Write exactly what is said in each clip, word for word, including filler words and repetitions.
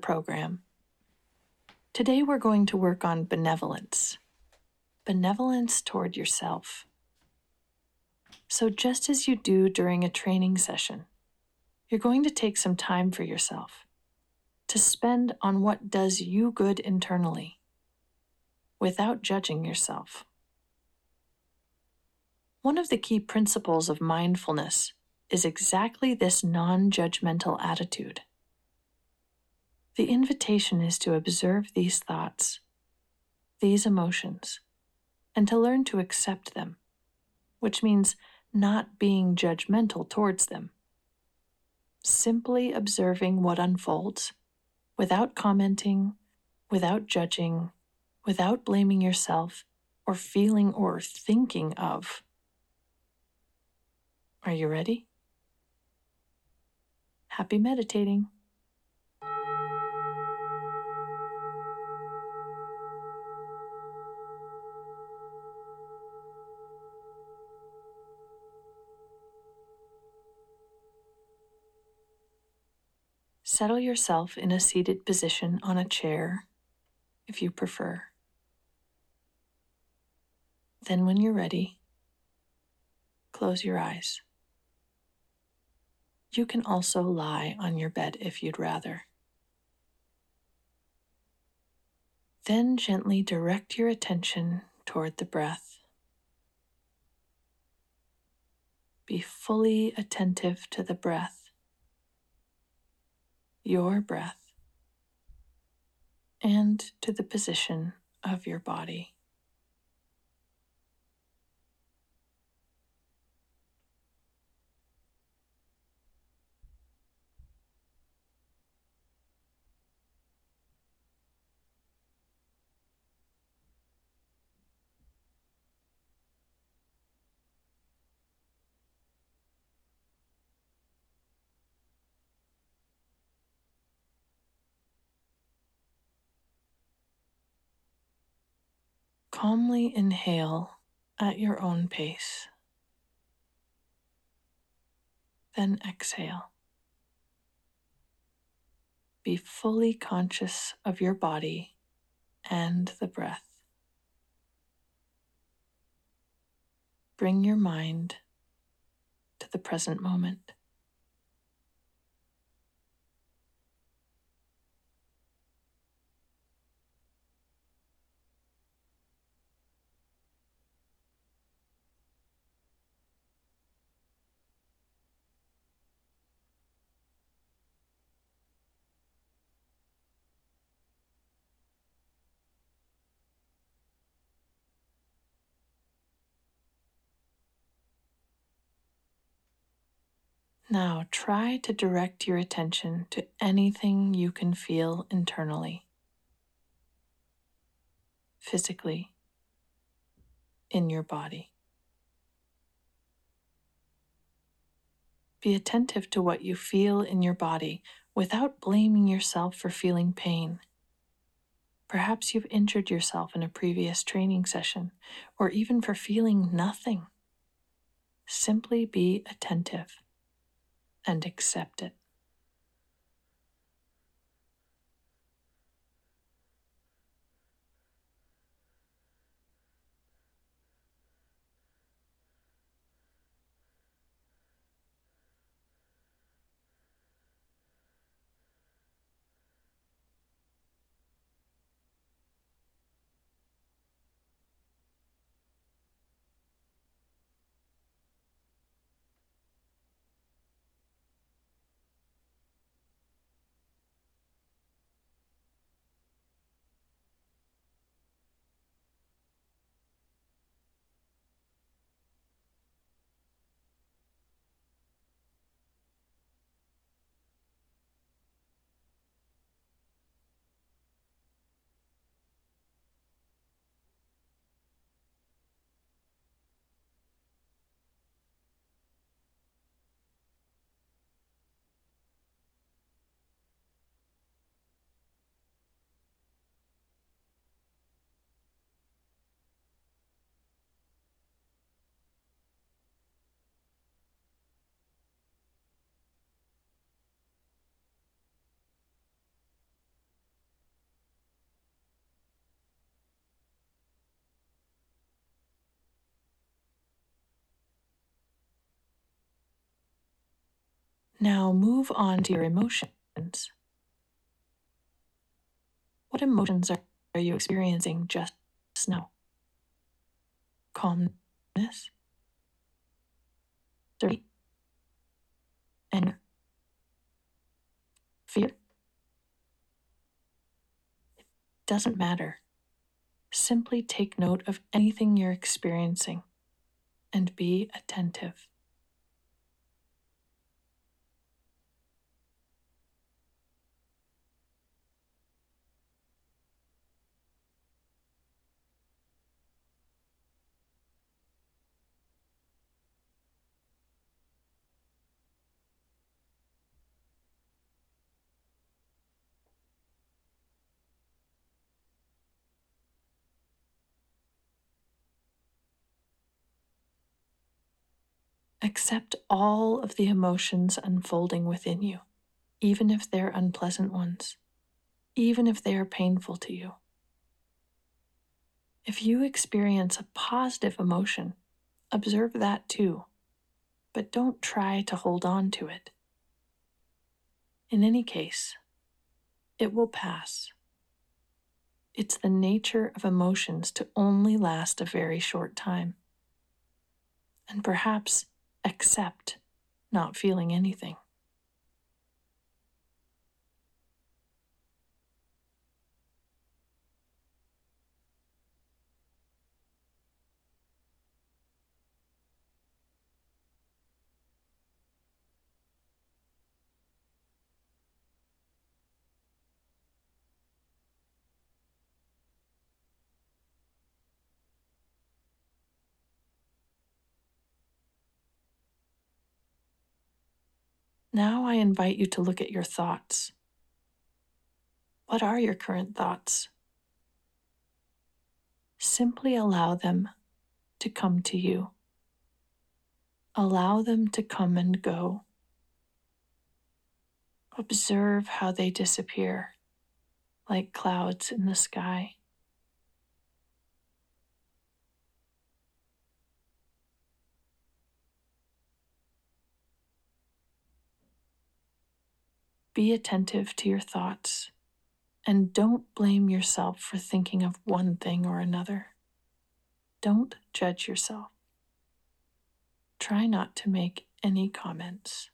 program. Today we're going to work on benevolence. Benevolence toward yourself. So just as you do during a training session, you're going to take some time for yourself to spend on what does you good internally, without judging yourself. One of the key principles of mindfulness is exactly this non-judgmental attitude. The invitation is to observe these thoughts, these emotions, and to learn to accept them, which means not being judgmental towards them. Simply observing what unfolds, without commenting, without judging, without blaming yourself, or feeling or thinking of. Are you ready? Happy meditating. Settle yourself in a seated position on a chair, if you prefer. Then when you're ready, close your eyes. You can also lie on your bed if you'd rather. Then gently direct your attention toward the breath. Be fully attentive to the breath, your breath, and to the position of your body. Calmly inhale at your own pace. Then exhale. Be fully conscious of your body and the breath. Bring your mind to the present moment. Now try to direct your attention to anything you can feel internally, physically, in your body. Be attentive to what you feel in your body without blaming yourself for feeling pain. Perhaps you've injured yourself in a previous training session, or even for feeling nothing. Simply be attentive and accept it. Now move on to your emotions. What emotions are, are you experiencing just now? Calmness, certainty, anger, fear? Doesn't matter. Simply take note of anything you're experiencing and be attentive. Accept all of the emotions unfolding within you, even if they're unpleasant ones, even if they are painful to you. If you experience a positive emotion, observe that too, but don't try to hold on to it. In any case, it will pass. It's the nature of emotions to only last a very short time, and perhaps accept not feeling anything. Now I invite you to look at your thoughts. What are your current thoughts? Simply allow them to come to you. Allow them to come and go. Observe how they disappear, like clouds in the sky. Be attentive to your thoughts, and don't blame yourself for thinking of one thing or another. Don't judge yourself. Try not to make any comments.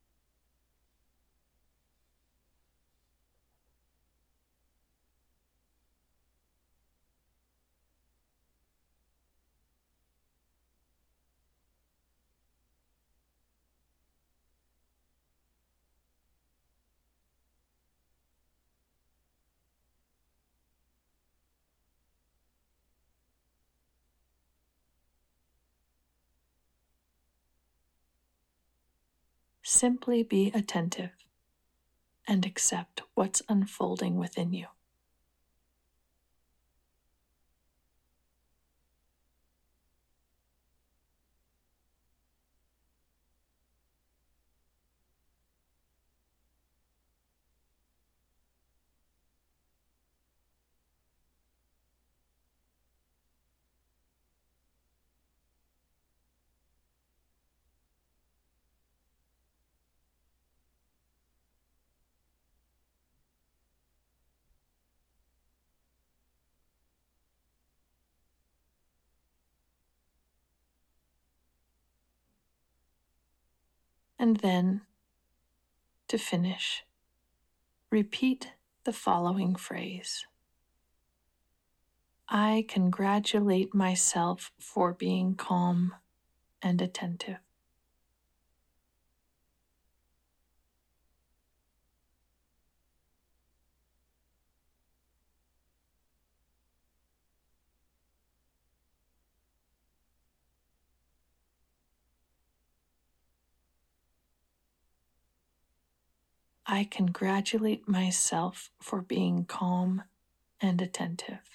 Simply be attentive and accept what's unfolding within you. And then, to finish, repeat the following phrase. I congratulate myself for being calm and attentive. I congratulate myself for being calm and attentive.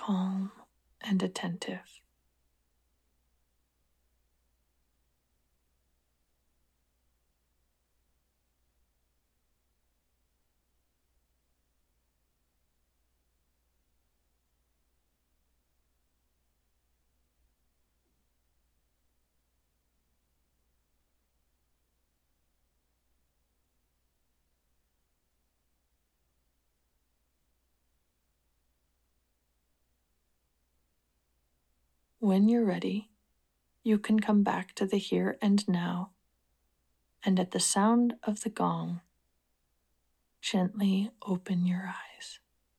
calm and attentive. When you're ready, you can come back to the here and now, and at the sound of the gong, gently open your eyes.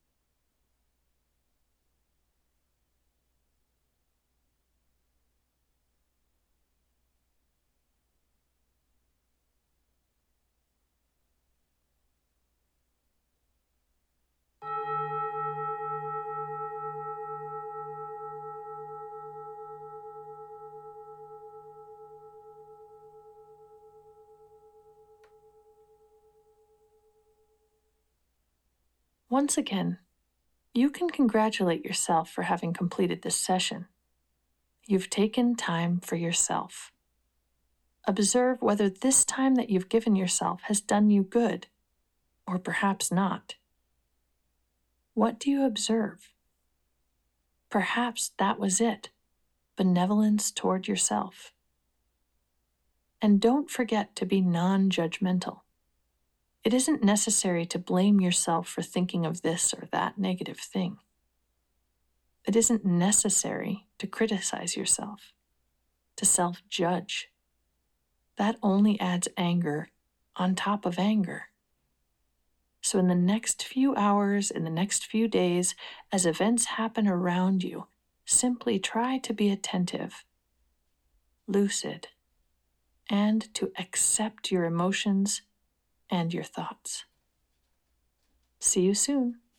Once again, you can congratulate yourself for having completed this session. You've taken time for yourself. Observe whether this time that you've given yourself has done you good, or perhaps not. What do you observe? Perhaps that was it, benevolence toward yourself. And don't forget to be non-judgmental. It isn't necessary to blame yourself for thinking of this or that negative thing. It isn't necessary to criticize yourself, to self-judge. That only adds anger on top of anger. So in the next few hours, in the next few days, as events happen around you, simply try to be attentive, lucid, and to accept your emotions and your thoughts. See you soon.